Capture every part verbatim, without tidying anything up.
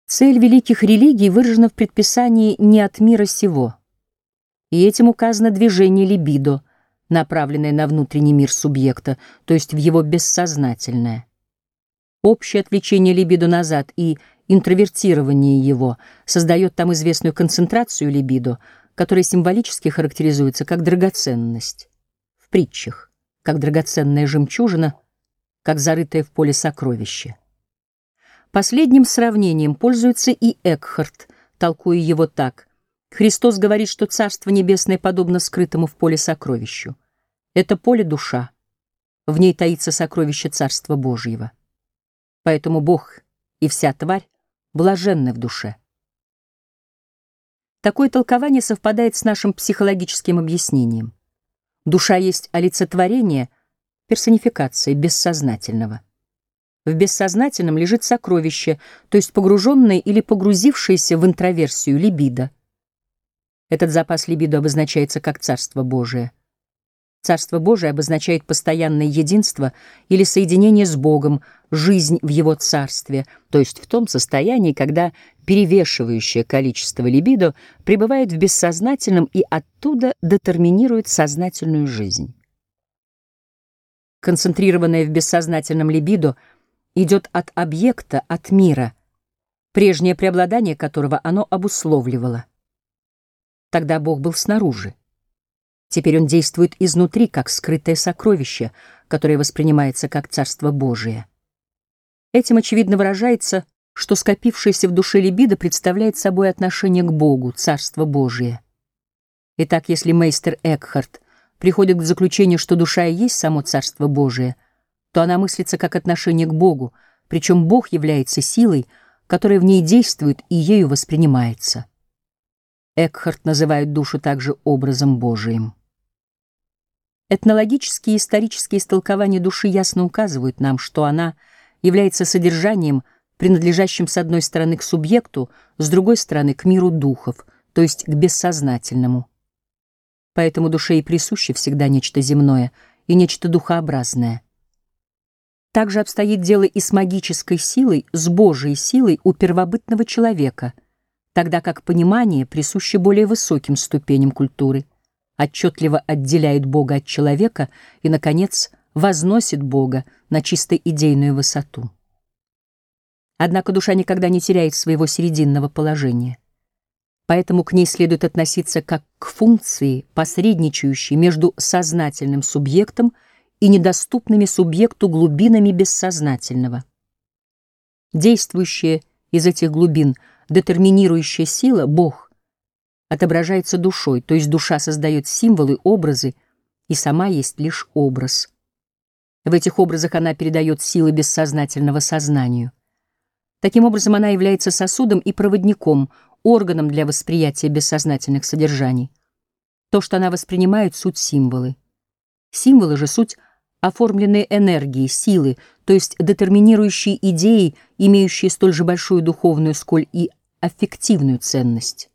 Цель великих религий выражена в предписании «не от мира сего», и этим указано движение либидо, направленное на внутренний мир субъекта, то есть в его бессознательное. Общее отвлечение либидо назад и интровертирование его создает там известную концентрацию либидо, которая символически характеризуется как драгоценность. В притчах, как драгоценная жемчужина, как зарытое в поле сокровище. Последним сравнением пользуется и Экхарт, толкуя его так. Христос говорит, что Царство Небесное подобно скрытому в поле сокровищу. Это поле — душа. В ней таится сокровище Царства Божьего. Поэтому Бог и вся тварь блаженны в душе. Такое толкование совпадает с нашим психологическим объяснением. Душа есть олицетворение, персонификация бессознательного. В бессознательном лежит сокровище, то есть погруженное или погрузившееся в интроверсию либидо. Этот запас либидо обозначается как Царство Божие. Царство Божие обозначает постоянное единство или соединение с Богом, жизнь в Его Царстве, то есть в том состоянии, когда перевешивающее количество либидо пребывает в бессознательном и оттуда детерминирует сознательную жизнь. Концентрированное в бессознательном либидо идет от объекта, от мира, прежнее преобладание которого оно обусловливало. Тогда Бог был снаружи. Теперь Он действует изнутри, как скрытое сокровище, которое воспринимается как Царство Божие. Этим, очевидно, выражается, что скопившееся в душе либидо представляет собой отношение к Богу, Царство Божие. Итак, если мейстер Экхарт приходит к заключению, что душа и есть само Царство Божие, то она мыслится как отношение к Богу, причем Бог является силой, которая в ней действует и ею воспринимается. Экхарт называет душу также образом Божиим. Этнологические и исторические истолкования души ясно указывают нам, что она является содержанием, принадлежащим с одной стороны к субъекту, с другой стороны к миру духов, то есть к бессознательному. Поэтому душе и присуще всегда нечто земное и нечто духообразное. Также обстоит дело и с магической силой, с Божией силой у первобытного человека, тогда как понимание присуще более высоким ступеням культуры, отчетливо отделяет Бога от человека и, наконец, возносит Бога на чисто идейную высоту. Однако душа никогда не теряет своего серединного положения. Поэтому к ней следует относиться как к функции, посредничающей между сознательным субъектом и недоступными субъекту глубинами бессознательного. Действующая из этих глубин детерминирующая сила, Бог, отображается душой, то есть душа создает символы, образы, и сама есть лишь образ. В этих образах она передает силы бессознательного сознанию. Таким образом, она является сосудом и проводником, органом для восприятия бессознательных содержаний. То, что она воспринимает, — суть символы. Символы же — суть оформленные энергии, силы, то есть детерминирующие идеи, имеющие столь же большую духовную, сколь и аффективную ценность.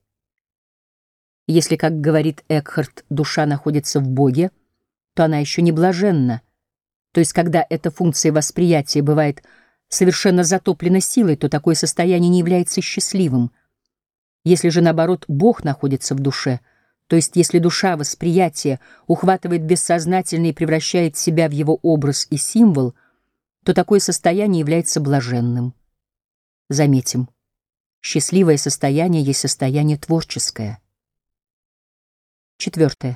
Если, как говорит Экхарт, душа находится в Боге, то она еще не блаженна, то есть когда эта функция восприятия бывает совершенно затоплена силой, то такое состояние не является счастливым. Если же, наоборот, Бог находится в душе, то есть если душа восприятия ухватывает бессознательно и превращает себя в его образ и символ, то такое состояние является блаженным. Заметим, счастливое состояние есть состояние творческое. Четвертое.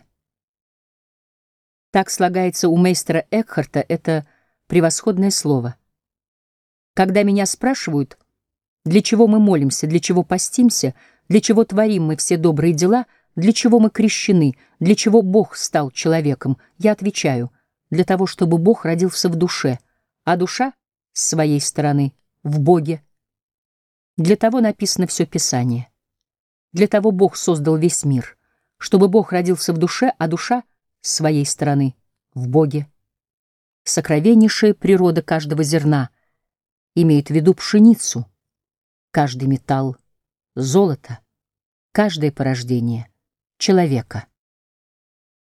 Так слагается у мейстера Экхарта это превосходное слово. Когда меня спрашивают, для чего мы молимся, для чего постимся, для чего творим мы все добрые дела, для чего мы крещены, для чего Бог стал человеком, я отвечаю: для того, чтобы Бог родился в душе, а душа, с своей стороны, в Боге. Для того написано все Писание. Для того Бог создал весь мир, чтобы Бог родился в душе, а душа, с своей стороны, в Боге. Сокровеннейшая природа каждого зерна имеет в виду пшеницу, каждый металл — золото, каждое порождение — человека.